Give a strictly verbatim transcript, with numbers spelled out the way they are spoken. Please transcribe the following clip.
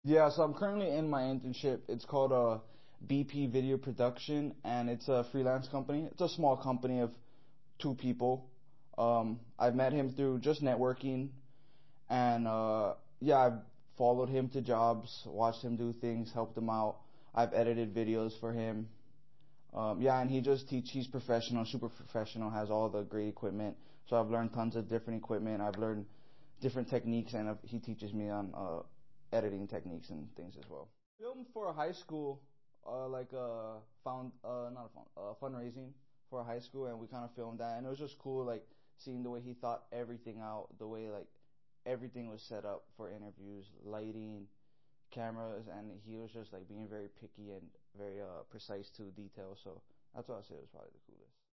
Yeah, so I'm currently in my internship. It's called uh, B P Video Production, and it's a freelance company. It's a small company of two people. Um, I've met him through just networking, and uh, yeah, I've followed him to jobs, watched him do things, helped him out. I've edited videos for him. Um, yeah, and he just teach. He's professional, super professional, has all the great equipment. So I've learned tons of different equipment. I've learned different techniques, and he teaches me on uh, editing techniques and things as well. Filmed for a high school, uh, like uh, found uh, not a found, uh, fundraising for a high school, and we kind of filmed that, and it was just cool, like seeing the way he thought everything out, the way like everything was set up for interviews, lighting, cameras, and he was just like being very picky and very uh, precise to detail. So that's why I say it was probably the coolest.